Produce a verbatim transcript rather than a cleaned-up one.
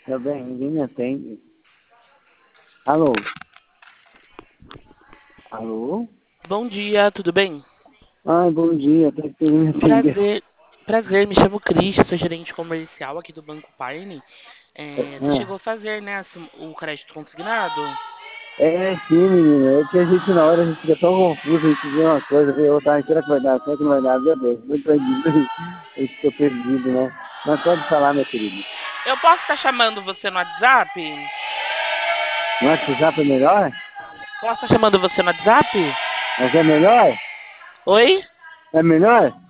bem, ninguém me atende. Alô? Alô? Bom dia, tudo bem? Ai, bom dia, até que ninguém me atendeu. Prazer, prazer, me chamo Cristian, sou gerente comercial aqui do Banco Parne. É, você chegou a fazer, né, o crédito consignado? É, sim, menina, é que a gente na hora a gente fica tão confuso, a gente vê uma coisa, vê outra, será que vai dar, será que não vai dar, meu Deus, muito perdido, eu estou perdido, né? Mas pode falar, meu querido. Eu posso estar chamando você no WhatsApp? No WhatsApp é melhor? Posso estar chamando você no WhatsApp? Mas é melhor? Oi? É melhor?